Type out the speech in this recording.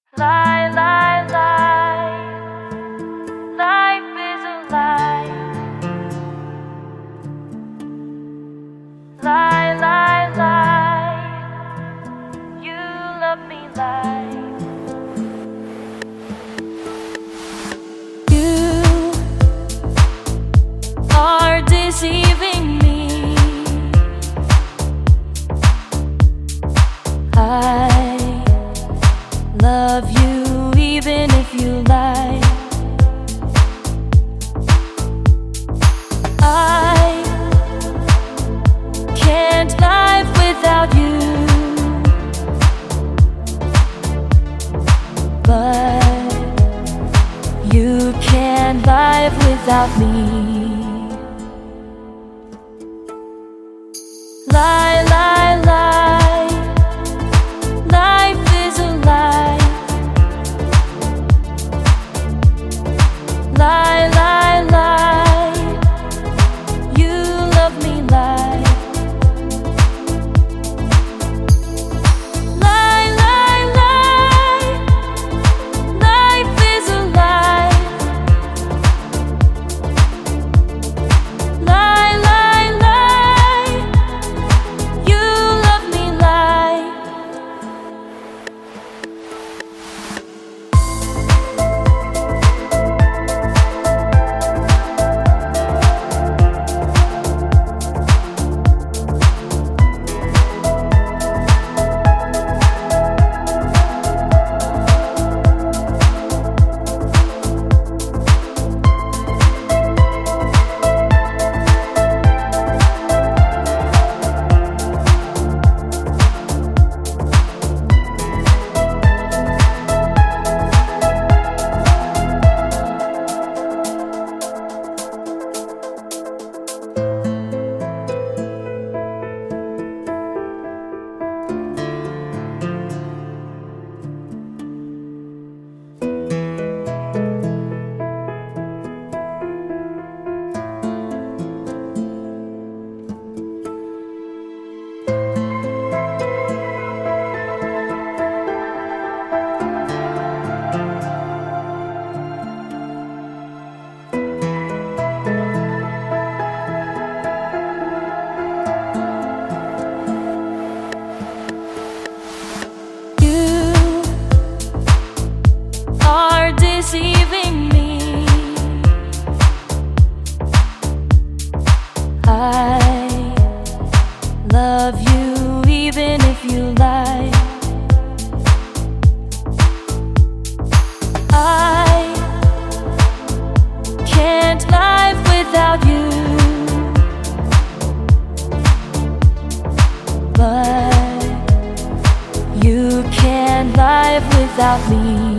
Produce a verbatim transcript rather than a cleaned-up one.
Lie, lie, lie. Life is a lie. Lie, lie, lie. You love me, lie. You are deceiving me. I love you even if you lie. I can't live without you, but you can't live without me. Lie, lie, lie. Life is a lie. Lie, lie, lie. You love me, lie. Lie, lie, lie. Life is a lie. Lie, lie, lie. You love me, lie. Deceiving me. I love you even if you lie. I can't live without you, but you can't live without me.